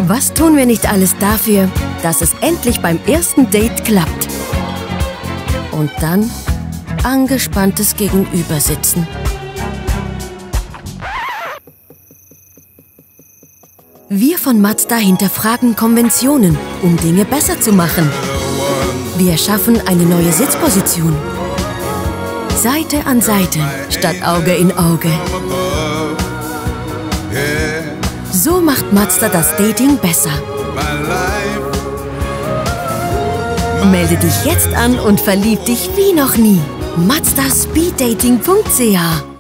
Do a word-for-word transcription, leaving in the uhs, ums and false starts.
Was tun wir nicht alles dafür, dass es endlich beim ersten Date klappt? Und dann angespanntes Gegenübersitzen. Wir von Mazda hinterfragen Konventionen, um Dinge besser zu machen. Wir schaffen eine neue Sitzposition. Seite an Seite, statt Auge in Auge. So macht Mazda das Dating besser. Melde dich jetzt an und verlieb dich wie noch nie. mazda speed dating punkt c h